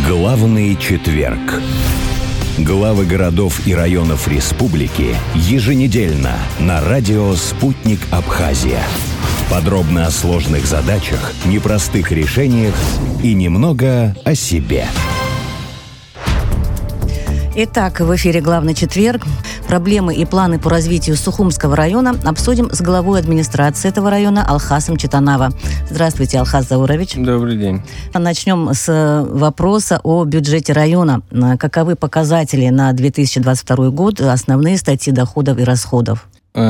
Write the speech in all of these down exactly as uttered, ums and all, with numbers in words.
Главный четверг. Главы городов и районов республики еженедельно на радио «Спутник Абхазия». Подробно о сложных задачах, непростых решениях и немного о себе. Итак, в эфире «Главный четверг». Проблемы и планы по развитию Сухумского района обсудим с главой администрации этого района Алхасом Читанава. Здравствуйте, Алхас Заурович. Добрый день. Начнем с вопроса о бюджете района. Каковы показатели на две тысячи двадцать второй год, основные статьи доходов и расходов?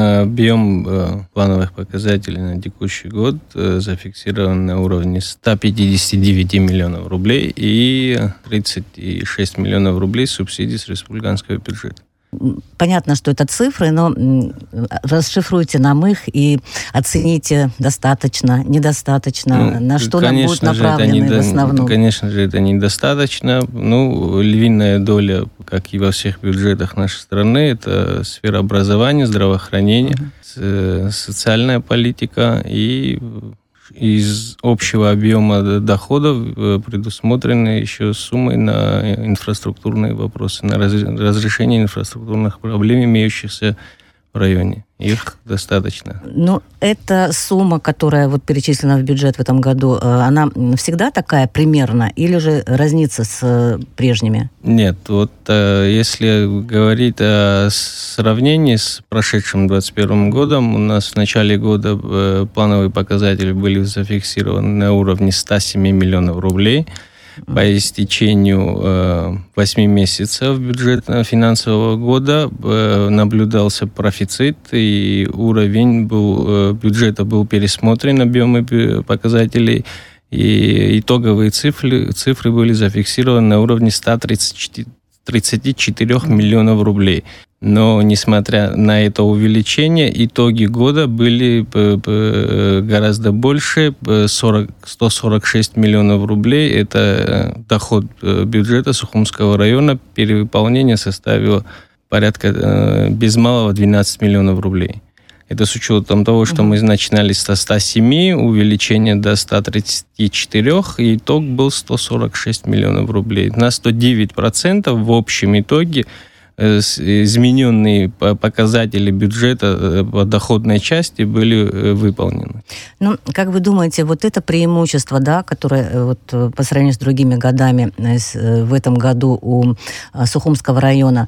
Объем плановых показателей на текущий год зафиксирован на уровне сто пятьдесят девять миллионов рублей и тридцать шесть миллионов рублей субсидий с республиканского бюджета. Понятно, что это цифры, но расшифруйте нам их и оцените достаточно, недостаточно, ну, на что нам будут направлены недо... в основном. Конечно же, это недостаточно. Ну, львиная доля, как и во всех бюджетах нашей страны, это сфера образования, здравоохранения, uh-huh. социальная политика и... Из общего объема доходов предусмотрены еще суммы на инфраструктурные вопросы, на разрешение инфраструктурных проблем, имеющихся в районе. Их достаточно. Ну, эта сумма, которая вот перечислена в бюджет в этом году, она всегда такая примерно или же разнится с прежними? Нет, вот если говорить о сравнении с прошедшим двадцать первым годом, у нас в начале года плановые показатели были зафиксированы на уровне сто семь миллионов рублей. По истечению восемь месяцев бюджетного финансового года наблюдался профицит, и уровень был, бюджета был пересмотрен, объемы показателей, и итоговые цифры, цифры были зафиксированы на уровне сто тридцать четыре миллионов рублей. Но, несмотря на это увеличение, итоги года были гораздо больше, сто сорок шесть миллионов рублей. Это доход бюджета Сухумского района. Перевыполнение составило порядка без малого двенадцать миллионов рублей. Это с учетом того, что мы начинали со ста семи, увеличение до ста тридцати четырёх, и итог был сто сорок шесть миллионов рублей. На сто девять процентов в общем итоге измененные показатели бюджета по доходной части были выполнены. Ну, как вы думаете, вот это преимущество, да, которое вот, по сравнению с другими годами в этом году у Сухумского района,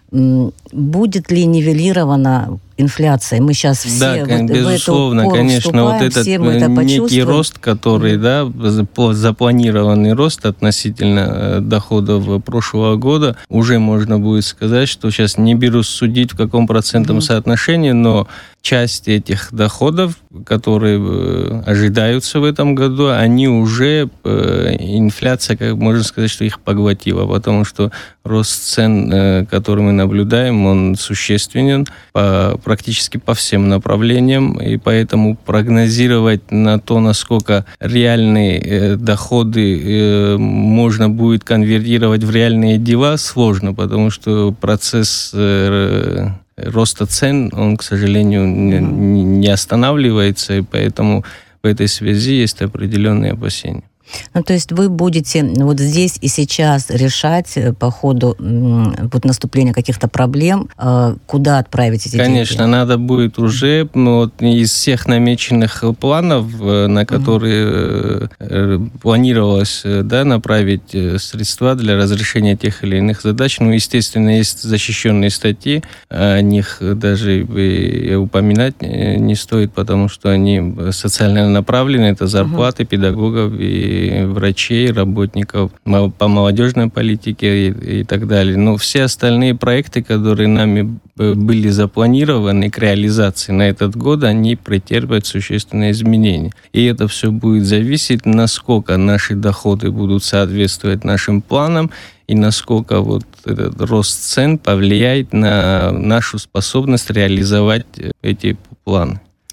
будет ли нивелирована инфляция? Мы сейчас все да, в, безусловно, в эту конечно, вот этот это некий рост, который, mm-hmm. да, запланированный рост относительно доходов прошлого года, уже можно будет сказать, что сейчас не берусь судить, в каком процентном mm-hmm. соотношении, но часть этих доходов, которые ожидаются в этом году, они уже, инфляция, как можно сказать, что их поглотила, потому что рост цен, который мы наблюдаем, он существенен по, практически по всем направлениям, и поэтому прогнозировать на то, насколько реальные доходы можно будет конвертировать в реальные дела, сложно, потому что процесс роста цен, он, к сожалению, не останавливается, и поэтому в этой связи есть определенные опасения. Ну, то есть вы будете вот здесь и сейчас решать по ходу вот, наступления каких-то проблем, куда отправить эти Конечно, деньги? Конечно, надо будет уже ну, вот, из всех намеченных планов, на которые mm-hmm. планировалось да, направить средства для разрешения тех или иных задач. Ну, естественно, есть защищенные статьи, о них даже и упоминать не стоит, потому что они социально направлены, это зарплаты mm-hmm. педагогов и врачей, работников по молодежной политике и, и так далее. Но все остальные проекты, которые нами были запланированы к реализации на этот год, они претерпят существенные изменения. И это все будет зависеть, насколько наши доходы будут соответствовать нашим планам и насколько вот этот рост цен повлияет на нашу способность реализовать эти планы.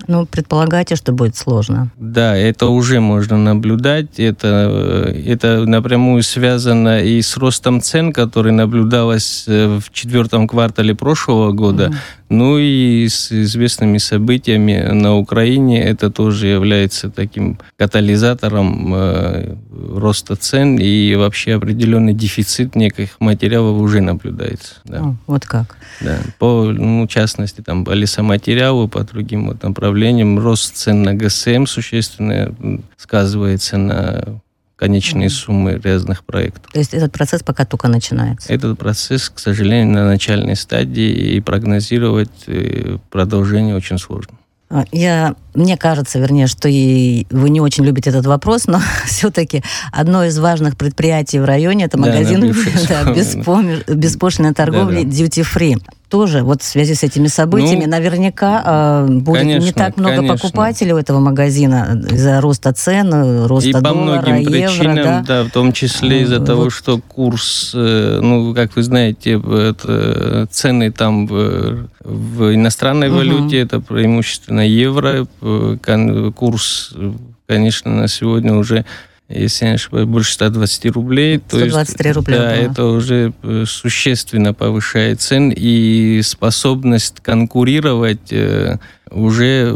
Ну, предполагаете, что будет сложно? Да, это уже можно наблюдать. Это, это напрямую связано и с ростом цен, который наблюдалось в четвертом квартале прошлого года, mm-hmm. ну и с известными событиями на Украине. Это тоже является таким катализатором э, роста цен, и вообще определенный дефицит неких материалов уже наблюдается. Да. О, вот как? Да. По, ну, в частности, там, по лесоматериалу, по другим вот направлениям, рост цен на ГСМ существенно сказывается на конечные mm. суммы разных проектов. То есть этот процесс пока только начинается? Этот процесс, к сожалению, на начальной стадии, и прогнозировать продолжение очень сложно. Я, мне кажется, вернее, что и вы не очень любите этот вопрос, но все-таки одно из важных предприятий в районе – это магазин да, да, беспомер, беспошлиной торговли да, да. Duty Free. Тоже вот в связи с этими событиями ну, наверняка э, будет конечно, не так много конечно. покупателей у этого магазина из-за роста цен, роста и доллара, по многим евро, причинам, да? да, в том числе из-за вот. того, что курс, ну, как вы знаете, это, цены там в, в иностранной угу. валюте, это преимущественно евро, курс, конечно, на сегодня уже, если я не ошибаюсь, больше ста двадцати рублей. сто двадцать три рубля. Да, это уже существенно повышает цены, и способность конкурировать уже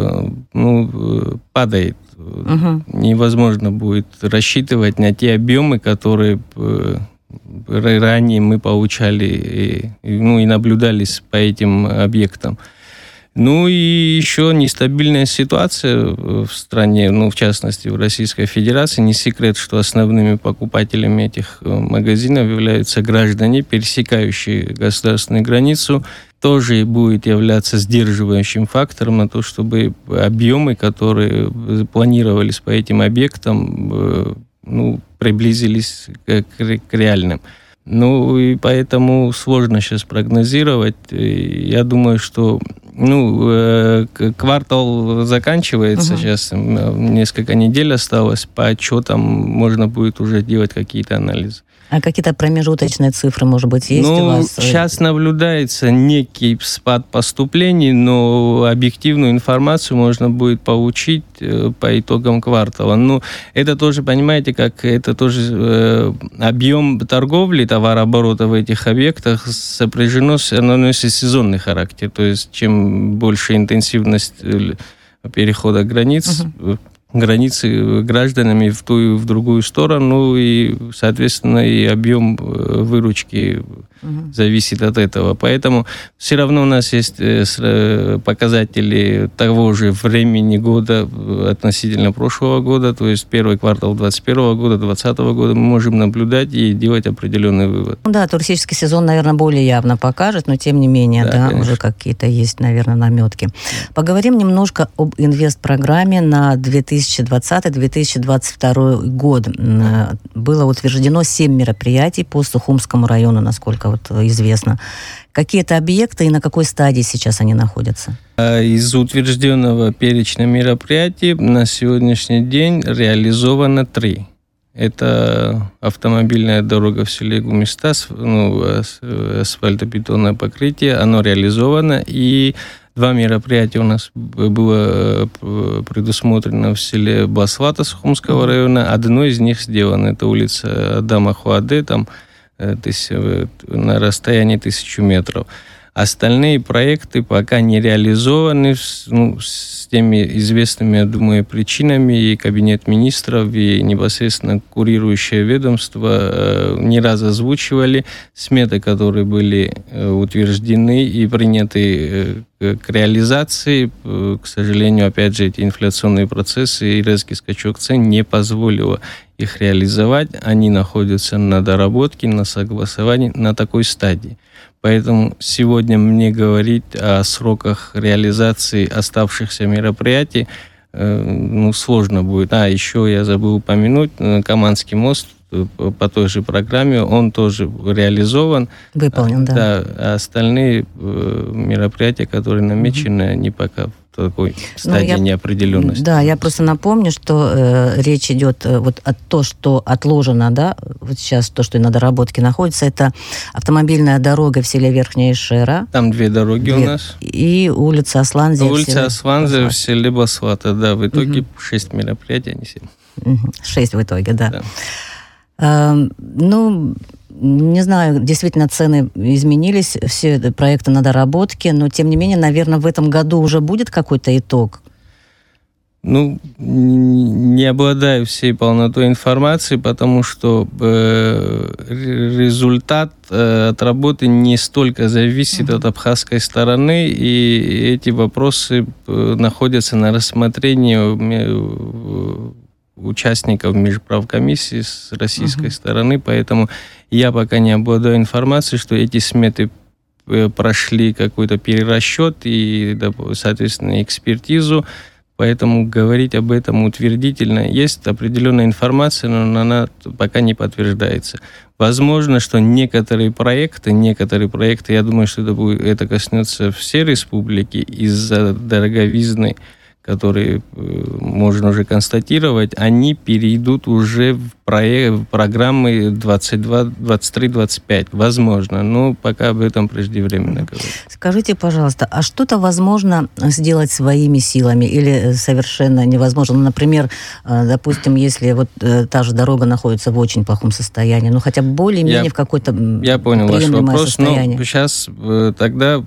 ну, падает. Угу. Невозможно будет рассчитывать на те объемы, которые ранее мы получали и, ну, и наблюдались по этим объектам. Ну и еще нестабильная ситуация в стране, ну в частности в Российской Федерации. Не секрет, что основными покупателями этих магазинов являются граждане, пересекающие государственную границу. Тоже будет являться сдерживающим фактором на то, чтобы объемы, которые планировались по этим объектам, ну, приблизились к, к реальным. Ну и поэтому сложно сейчас прогнозировать. Я думаю, что ну, квартал заканчивается, угу. сейчас несколько недель осталось, по отчетам можно будет уже делать какие-то анализы. А какие-то промежуточные цифры, может быть, есть ну, у вас? Сейчас наблюдается некий спад поступлений, но объективную информацию можно будет получить по итогам квартала. Ну, это тоже, понимаете, как это тоже э, объем торговли, товарооборота в этих объектах сопряжено, оно носит сезонный характер. То есть, чем больше интенсивность перехода границ, uh-huh. границы гражданами в ту и в другую сторону, и, соответственно, и объем выручки угу. зависит от этого. Поэтому все равно у нас есть показатели того же времени года относительно прошлого года, то есть первый квартал двадцать первого года, двадцатого года мы можем наблюдать и делать определенный вывод. Ну да, туристический сезон, наверное, более явно покажет, но тем не менее, да, да уже какие-то есть, наверное, наметки. Поговорим немножко об инвестпрограмме на две тысячи двадцатый - две тысячи двадцать второй год. Было утверждено семь мероприятий по Сухумскому району, насколько вот известно. Какие это объекты и на какой стадии сейчас они находятся? Из утвержденного перечня мероприятий на сегодняшний день реализовано три. Это автомобильная дорога в селе Гумиста, ну, асфальтобетонное покрытие, оно реализовано, и два мероприятия у нас было предусмотрено в селе Басвата Сухумского района. Одно из них сделано. Это улица Адама Хуаде, там на расстоянии тысячу метров. Остальные проекты пока не реализованы, ну, с теми известными, я думаю, причинами. И Кабинет министров, и непосредственно курирующее ведомство не раз озвучивали сметы, которые были утверждены и приняты к реализации. К сожалению, опять же, эти инфляционные процессы и резкий скачок цен не позволило их реализовать. Они находятся на доработке, на согласовании, на такой стадии. Поэтому сегодня мне говорить о сроках реализации оставшихся мероприятий э, ну, сложно будет. А, еще я забыл упомянуть, Каманский мост по той же программе, он тоже реализован. Выполнен, да. Да, а остальные э, мероприятия, которые намечены, угу. они пока такой стадии ну, я, неопределенности. Да, я просто напомню, что э, речь идет э, вот о том, что отложено, да, вот сейчас то, что на доработке находится, это автомобильная дорога в селе Верхняя Ишера. Там две дороги две, у нас. И улица Асланзия. Улица Асланзия в селе Басвата, да, в итоге угу. шесть мероприятий, а не семь. Угу. Шесть в итоге, да. да. Э, ну... Не знаю, действительно, цены изменились, все проекты на доработке, но, тем не менее, наверное, в этом году уже будет какой-то итог? Ну, не обладаю всей полнотой информации, потому что э, результат э, от работы не столько зависит mm-hmm. от абхазской стороны, и эти вопросы э, находятся на рассмотрении э, участников межправкомиссии с российской uh-huh. стороны, поэтому я пока не обладаю информацией, что эти сметы прошли какой-то перерасчет и, соответственно, экспертизу, поэтому говорить об этом утвердительно. Есть определенная информация, но она пока не подтверждается. Возможно, что некоторые проекты, некоторые проекты, я думаю, что это, будет, это коснется всей республики из-за дороговизны, которые можно уже констатировать, они перейдут уже в, проект, в программы двадцать два, двадцать три, двадцать пять. Возможно, но пока об этом преждевременно говорить. Скажите, пожалуйста, а что-то возможно сделать своими силами или совершенно невозможно? Ну, например, допустим, если вот та же дорога находится в очень плохом состоянии, ну хотя бы более-менее я, в какой-то я понял ваш вопрос, состояние. Но сейчас тогда,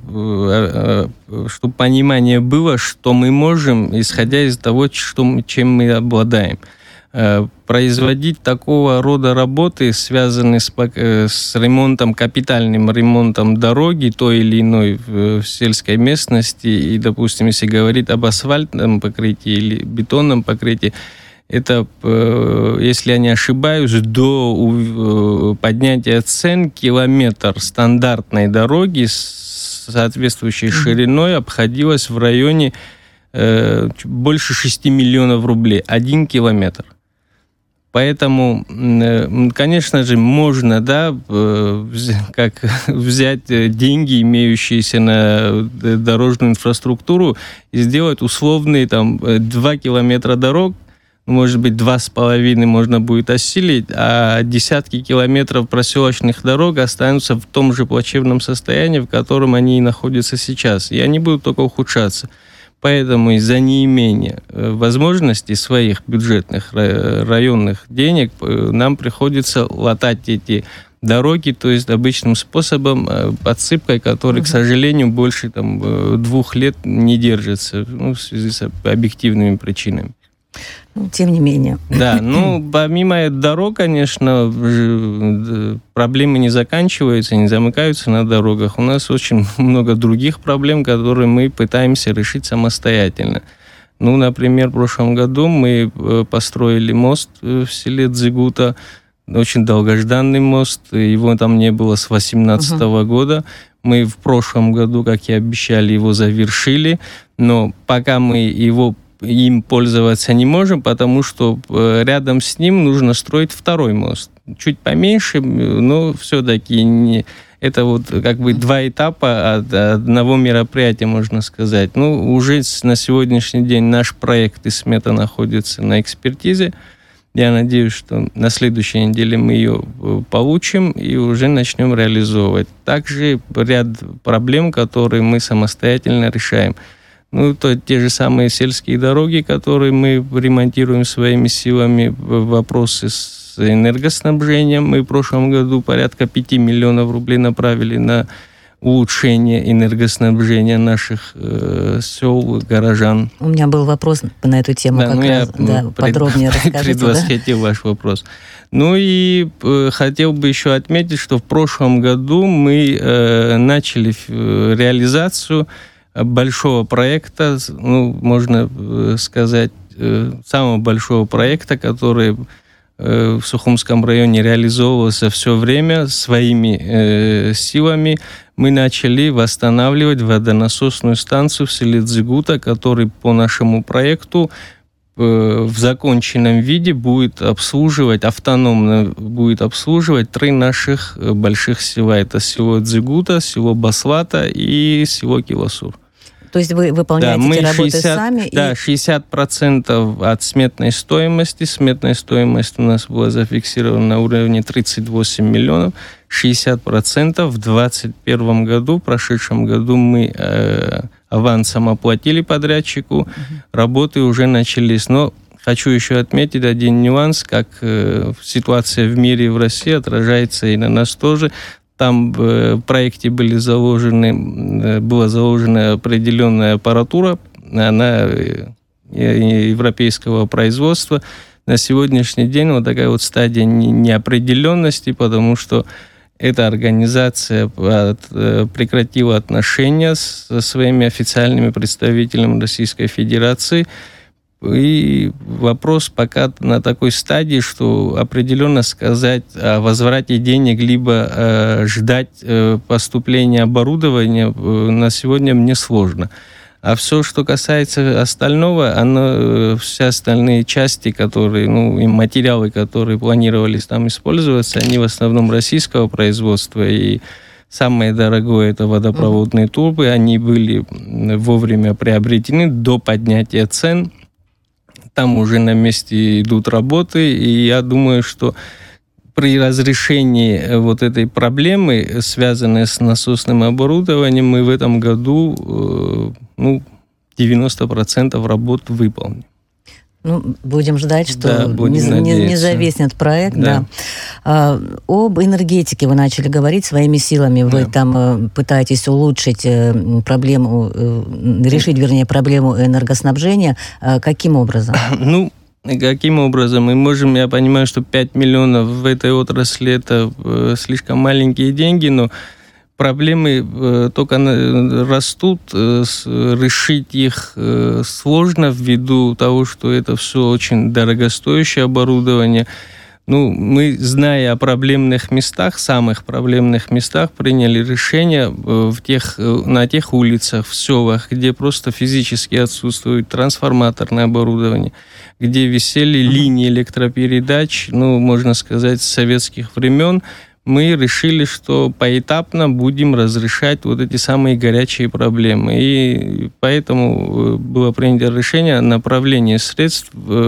чтобы понимание было, что мы можем, исходя из того, что, чем мы обладаем. Производить такого рода работы, связанные с, с ремонтом, капитальным ремонтом дороги той или иной в, в сельской местности, и, допустим, если говорить об асфальтном покрытии или бетонном покрытии, это, если я не ошибаюсь, до поднятия цен километр стандартной дороги с соответствующей шириной обходилось в районе э, больше шести миллионов рублей. Один километр. Поэтому, конечно же, можно, да, как взять деньги, имеющиеся на дорожную инфраструктуру, и сделать условные там два километра дорог, может быть, два с половиной можно будет осилить, а десятки километров проселочных дорог останутся в том же плачевном состоянии, в котором они и находятся сейчас, и они будут только ухудшаться. Поэтому из-за неимения возможностей своих бюджетных районных денег нам приходится латать эти дороги, то есть обычным способом, подсыпкой, который, угу. к сожалению, больше там, двух лет не держится, ну, в связи с объективными причинами. Тем не менее. Да, ну, помимо дорог, конечно, проблемы не заканчиваются, не замыкаются на дорогах. У нас очень много других проблем, которые мы пытаемся решить самостоятельно. Ну, например, в прошлом году мы построили мост в селе Дзигута, очень долгожданный мост, его там не было с две тысячи восемнадцатого uh-huh. года. Мы в прошлом году, как и обещали, его завершили, но пока мы его им пользоваться не можем, потому что рядом с ним нужно строить второй мост. Чуть поменьше, но все-таки не, это вот как бы два этапа от одного мероприятия, можно сказать. Ну, уже на сегодняшний день наш проект и смета находится на экспертизе. Я надеюсь, что на следующей неделе мы ее получим и уже начнем реализовывать. Также ряд проблем, которые мы самостоятельно решаем. Ну, то те же самые сельские дороги, которые мы ремонтируем своими силами, вопросы с энергоснабжением. Мы в прошлом году порядка пяти миллионов рублей направили на улучшение энергоснабжения наших э, сел, горожан. У меня был вопрос на эту тему, да, как ну, раз я, да, ну, подробнее пред, расскажите. Предвосхитил да? ваш вопрос. Ну и э, хотел бы еще отметить, что в прошлом году мы э, начали э, реализацию большого проекта, ну, можно сказать, самого большого проекта, который в Сухумском районе реализовывался все время своими э, силами. Мы начали восстанавливать водонасосную станцию в селе Дзигута, который по нашему проекту э, в законченном виде будет обслуживать, автономно будет обслуживать три наших больших села. Это село Дзигута, село Басвата и село Киласур. То есть вы выполняете да, мы эти работы шестьдесят, сами? Да, и... шестьдесят процентов от сметной стоимости. Сметная стоимость у нас была зафиксирована на уровне тридцать восемь миллионов. шестьдесят процентов в двадцать первом году, в прошедшем году мы э, авансом оплатили подрядчику, угу. работы уже начались. Но хочу еще отметить один нюанс, как э, ситуация в мире и в России отражается и на нас тоже. Там в проекте были заложены, была заложена определенная аппаратура, она европейского производства. На сегодняшний день вот такая вот стадия неопределенности, потому что эта организация прекратила отношения со своими официальными представителями Российской Федерации. И вопрос пока на такой стадии, что определенно сказать о возврате денег, либо э, ждать э, поступления оборудования э, на сегодня мне сложно. А все, что касается остального, оно, э, все остальные части, которые, ну, и материалы, которые планировались там использоваться, они в основном российского производства. И самое дорогое — это водопроводные трубы. Они были вовремя приобретены до поднятия цен. Там уже на месте идут работы, и я думаю, что при разрешении вот этой проблемы, связанной с насосным оборудованием, мы в этом году ну, девяносто процентов работ выполним. Ну, будем ждать, что да, будем не, не, не зависнет проект. Да. Да. А, об энергетике вы начали говорить своими силами. Вы да. там пытаетесь улучшить проблему, решить, вернее, проблему энергоснабжения. Каким образом? Ну, каким образом? Мы можем, я понимаю, что пять миллионов в этой отрасли – это слишком маленькие деньги, но проблемы э, только растут, э, с, решить их э, сложно ввиду того, что это все очень дорогостоящее оборудование. Ну, мы, зная о проблемных местах, самых проблемных местах, приняли решение э, в тех, э, на тех улицах, в селах, где просто физически отсутствует трансформаторное оборудование, где висели линии электропередач, ну, можно сказать, с советских времен. Мы решили, что поэтапно будем разрешать вот эти самые горячие проблемы. И поэтому было принято решение о направлении средств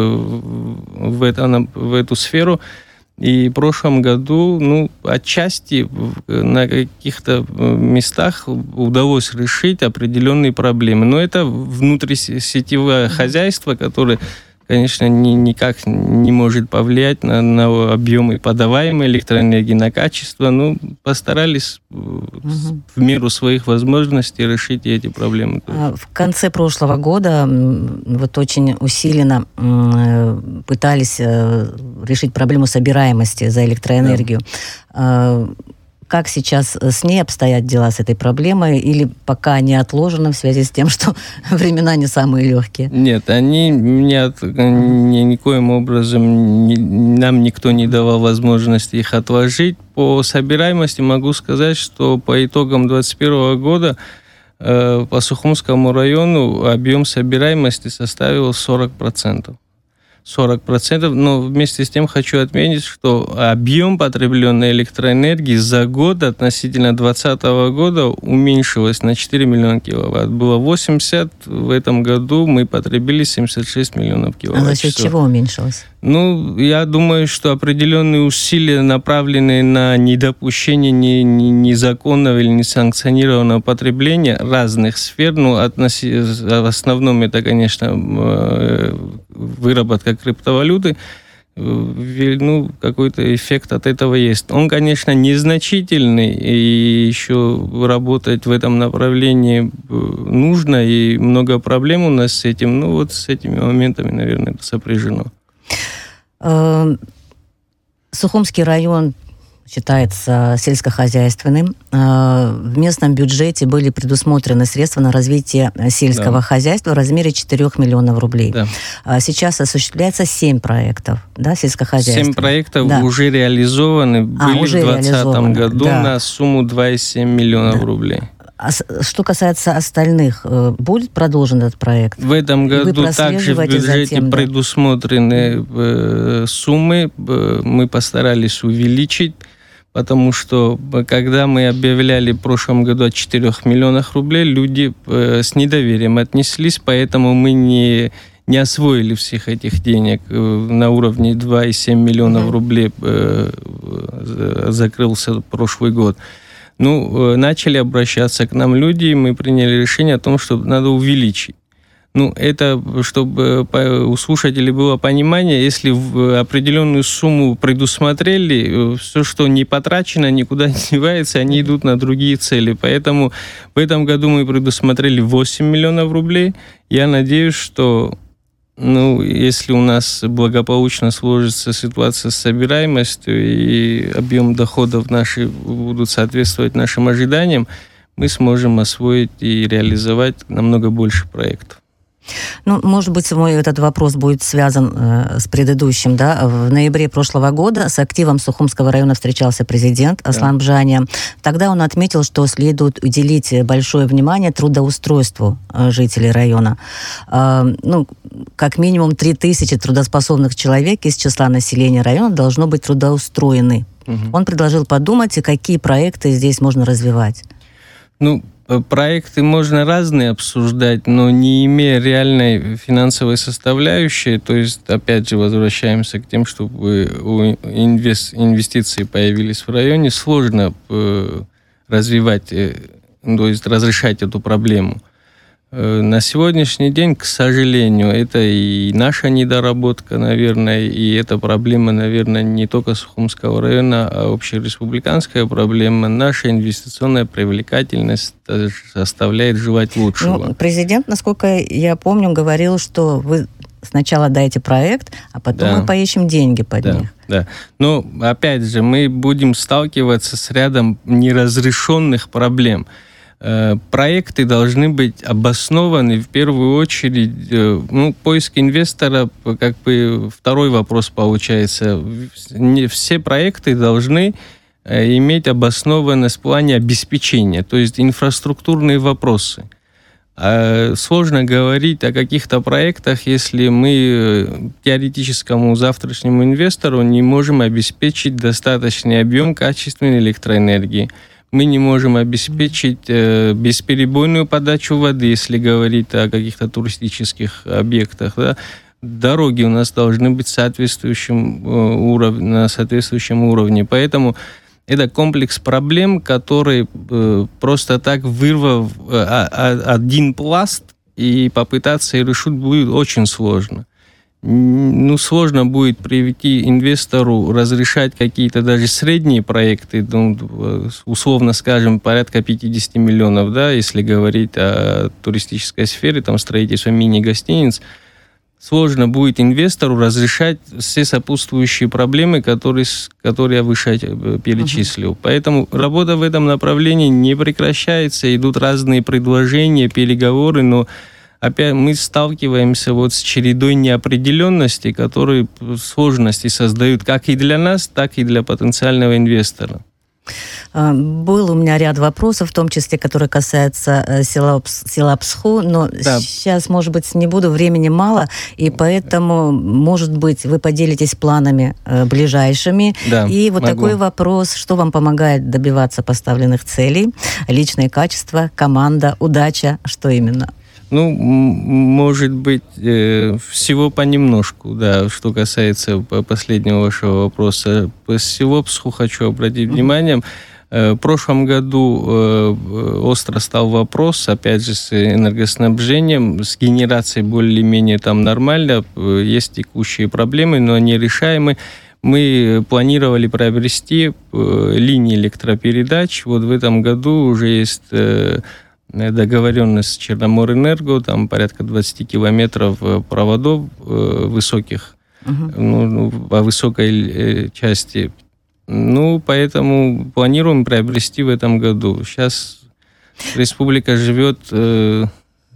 в, это, в эту сферу. И в прошлом году, ну, отчасти на каких-то местах удалось решить определенные проблемы. Но это внутрисетевое хозяйство, которое, конечно, ни, никак не может повлиять на, на объемы подаваемой электроэнергии, на качество. Ну, постарались угу. в меру своих возможностей решить эти проблемы. В конце прошлого года вот очень усиленно пытались решить проблему собираемости за электроэнергию. Да. Как сейчас с ней обстоят дела, с этой проблемой, или пока не отложено в связи с тем, что времена не самые легкие? Нет, они нет, ни, никоим образом ни, нам никто не давал возможности их отложить. По собираемости могу сказать, что по итогам двадцать первого года э, по Сухумскому району объем собираемости составил сорок процентов. сорок процентов, но вместе с тем хочу отметить, что объем потребленной электроэнергии за год относительно двадцатого года уменьшилось на четыре миллиона киловатт. Было восемьдесят, в этом году мы потребили семьдесят шесть миллионов киловатт. А за счет чего уменьшилось? Ну, я думаю, что определенные усилия, направленные на недопущение незаконного или несанкционированного потребления разных сфер, ну, относи... в основном это, конечно, выработка криптовалюты, ну, какой-то эффект от этого есть. Он, конечно, незначительный, и еще работать в этом направлении нужно, и много проблем у нас с этим. Ну, вот с этими моментами, наверное, это сопряжено. Сухумский район считается сельскохозяйственным. В местном бюджете были предусмотрены средства на развитие сельского да. хозяйства в размере четырех миллионов рублей. Да. Сейчас осуществляется семь проектов, да, сельскохозяйственных. Семь проектов да. уже реализованы, а, были уже в двадцатом году да. на сумму два и семь миллионов да. рублей. А что касается остальных, будет продолжен этот проект? В этом году также в бюджете затем, предусмотрены да. суммы. Мы постарались увеличить, потому что когда мы объявляли в прошлом году о четырёх миллионах рублей, люди с недоверием отнеслись, поэтому мы не, не освоили всех этих денег. На уровне два и семь миллионов mm-hmm. рублей закрылся прошлый год. Ну, начали обращаться к нам люди, и мы приняли решение о том, что надо увеличить. Ну, это, чтобы у слушателей было понимание, если в определенную сумму предусмотрели, все, что не потрачено, никуда не девается, они идут на другие цели. Поэтому в этом году мы предусмотрели восемь миллионов рублей. Я надеюсь, что, ну, если у нас благополучно сложится ситуация с собираемостью и объем доходов наши будут соответствовать нашим ожиданиям, мы сможем освоить и реализовать намного больше проектов. Ну, может быть, мой этот вопрос будет связан э, с предыдущим, да. В ноябре прошлого года с активом Сухумского района встречался президент Аслан да. Бжаня. Тогда он отметил, что следует уделить большое внимание трудоустройству э, жителей района. Э, ну, как минимум три тысячи трудоспособных человек из числа населения района должно быть трудоустроены. Угу. Он предложил подумать, какие проекты здесь можно развивать. Ну, проекты можно разные обсуждать, но не имея реальной финансовой составляющей, то есть, опять же, возвращаемся к тем, чтобы инвестиции появились в районе, сложно развивать, то есть разрешать эту проблему. На сегодняшний день, к сожалению, это и наша недоработка, наверное, и эта проблема, наверное, не только Сухумского района, а общереспубликанская проблема. Наша инвестиционная привлекательность оставляет желать лучшего. Ну, президент, насколько я помню, говорил, что вы сначала дайте проект, а потом да. мы поищем деньги под да, них. Да. Но, опять же, мы будем сталкиваться с рядом неразрешенных проблем. Проекты должны быть обоснованы в первую очередь. Ну, поиск инвестора, как бы второй вопрос получается. Все проекты должны иметь обоснованность в плане обеспечения, то есть инфраструктурные вопросы. Сложно говорить о каких-то проектах, если мы теоретическому завтрашнему инвестору не можем обеспечить достаточный объем качественной электроэнергии. Мы не можем обеспечить э, бесперебойную подачу воды, если говорить о каких-то туристических объектах. Да. Дороги у нас должны быть соответствующим, э, уров... на соответствующем уровне. Поэтому это комплекс проблем, который э, просто так, вырвав э, один пласт и попытаться их решить, будет очень сложно. Ну, сложно будет прийти инвестору разрешать какие-то даже средние проекты, ну, условно скажем, порядка пятьдесят миллионов, да, если говорить о туристической сфере, там, строительство мини-гостиниц. Сложно будет инвестору разрешать все сопутствующие проблемы, которые, которые я выше перечислил. Uh-huh. Поэтому работа в этом направлении не прекращается, идут разные предложения, переговоры, но опять мы сталкиваемся вот с чередой неопределенностей, которые сложности создают как и для нас, так и для потенциального инвестора. Был у меня ряд вопросов, в том числе, которые касаются села, села Псху, но да. сейчас, может быть, не буду, времени мало, и поэтому, может быть, вы поделитесь планами ближайшими. Да, и вот могу. Такой вопрос, что вам помогает добиваться поставленных целей? Личные качества, команда, удача, что именно? Ну, может быть, э, всего понемножку, да, что касается последнего вашего вопроса. По Севопсху хочу обратить mm-hmm. внимание. Э, в прошлом году э, остро стал вопрос, опять же, с энергоснабжением, с генерацией более-менее там нормально, есть текущие проблемы, но они решаемы. Мы планировали приобрести э, линии электропередач. Вот в этом году уже есть... Э, договоренность с Черноморэнерго, там порядка двадцать километров проводов э, высоких, uh-huh. ну, по высокой части. Ну, поэтому планируем приобрести в этом году. Сейчас республика живет э,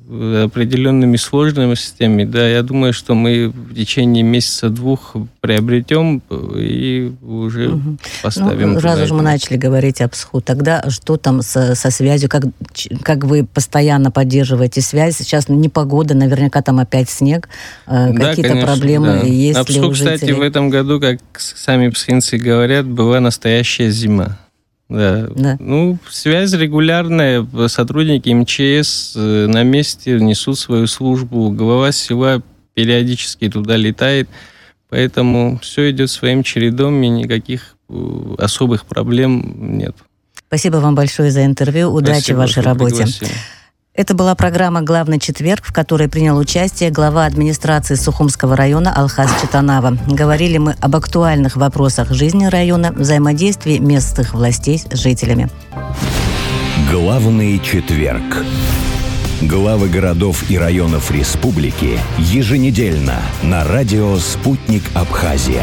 определенными сложностями. Да, я думаю, что мы в течение месяца-двух приобретем и уже угу. поставим. Ну, раз уж мы начали говорить об СХУ, тогда что там со, со связью? Как, как вы постоянно поддерживаете связь? Сейчас непогода, наверняка там опять снег. Да, какие-то конечно, проблемы да. есть а ли у жителей? Кстати, в этом году, как сами псхинцы говорят, была настоящая зима. Да. да. Ну, связь регулярная, сотрудники эм че эс на месте несут свою службу, глава села периодически туда летает, поэтому все идет своим чередом, и никаких особых проблем нет. Спасибо вам большое за интервью, удачи Спасибо, в вашей работе. Пригласили. Это была программа «Главный четверг», в которой принял участие глава администрации Сухумского района Алхаз Читанава. Говорили мы об актуальных вопросах жизни района, взаимодействии местных властей с жителями. «Главный четверг». Главы городов и районов республики еженедельно на радио «Спутник Абхазия».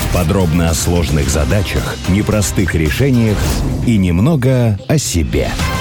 Подробно о сложных задачах, непростых решениях и немного о себе.